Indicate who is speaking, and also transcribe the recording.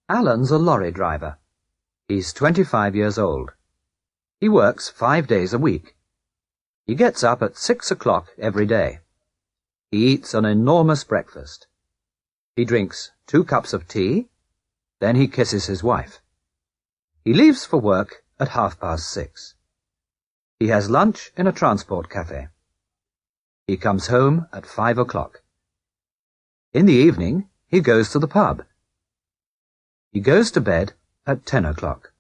Speaker 1: Alan's a lorry driver. He's 25 years old. He works 5 days a week. He gets up at 6 o'clock every day. He eats an enormous breakfast. He drinks 2 cups of tea, then he kisses his wife. He leaves for work at 6:30. He has lunch in a transport cafe. He comes home at 5 o'clock. In the evening, he goes to the pub. He goes to bed at 10 o'clock.